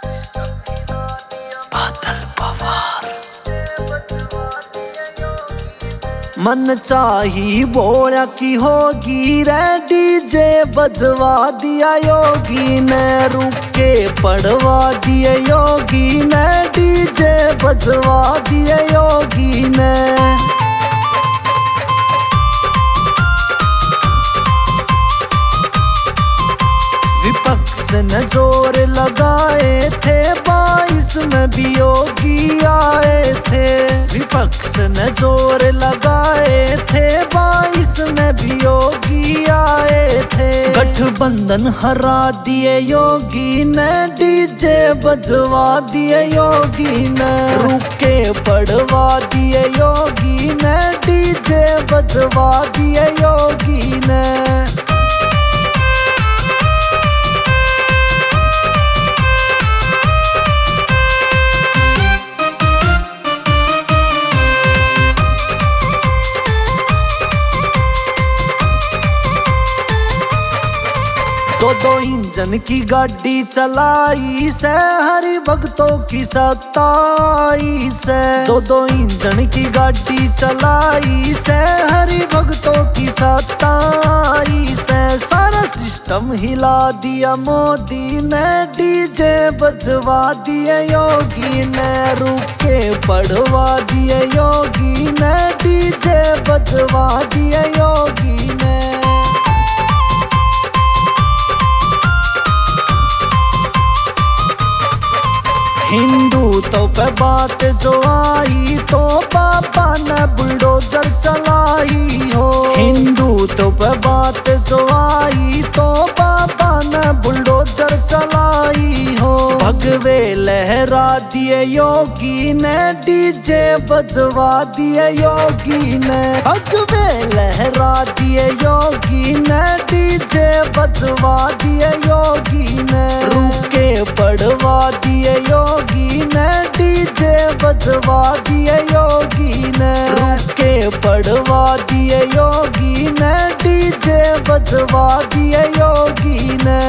बादल पवार मन चाही बोला की होगी रे डीजे बजवा दिया योगी ने, रुक के पढ़वा दिए योगी ने, डीजे बजवा दिए योगी ने। विपक्ष ने जोर लगाए थे 22 में भी योगी आए थे, विपक्ष ने जोर लगाए थे 22 में भी योगी आए थे। गठबंधन हरा दिए योगी ने, डीजे बजवा दिए योगी ने, रुक के पढ़वा दिए योगी ने, डीजे बजवा दिए योगी ने। दो इंजन की गाड़ी चलाई से हरि भक्तों की सताई से, दो इंजन की गाड़ी चलाई से हरि भक्तों की सताई से। सारा सिस्टम हिला दिया मोदी ने, डीजे बजवा दिए योगी ने, रुक के पढ़वा दिए योगी ने, डीजे बजवा दिए योगी ने। हिंदू तो पे बात जो आई तो पापा ने बुलडोजर चलाई हो, हिंदू तो पे बात जो आई तो पापा ने बुलडोजर चलाई हो। भगवे लहरा दिए योगी ने, डीजे बजवा दिए योगी ने, भगवे लहरा दिए योगी ने, डीजे बजवा दिए योगी ने, रुक के पढ़वा दिए योगी ने, डीजे बजवा दिए योगी ने, रुक के पढ़वा दिए योगी ने, डीजे बजवा दिए योगी ने।